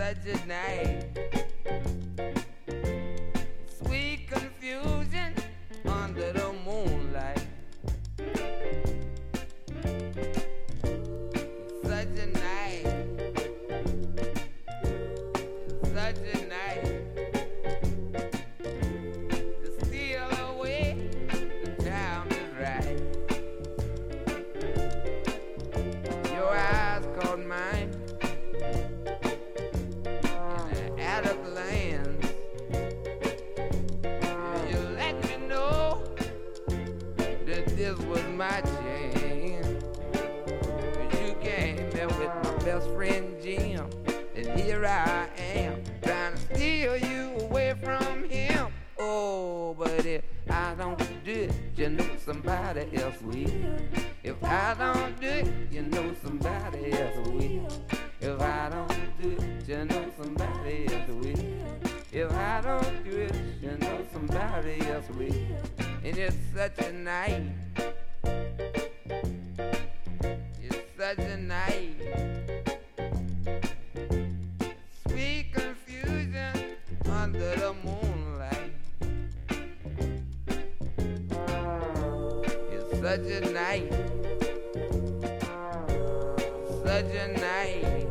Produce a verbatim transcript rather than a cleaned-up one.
such a night. Sweet confusion under the moonlight. Such a night. Such a night. To steal away, the time is right. Your eyes caught mine in the attic lands. You let me know that this was my chance. You came there with my best friend Jim, and here I am trying to steal you away from him. Oh, but if I don't do it, you know somebody else will. If I don't do it, you know somebody else will. If I don't do it, you know somebody else will. If I don't do it, you know somebody else will. And it's such a night. It's such a night. Sweet confusion under the moonlight. It's such a night. Such a night.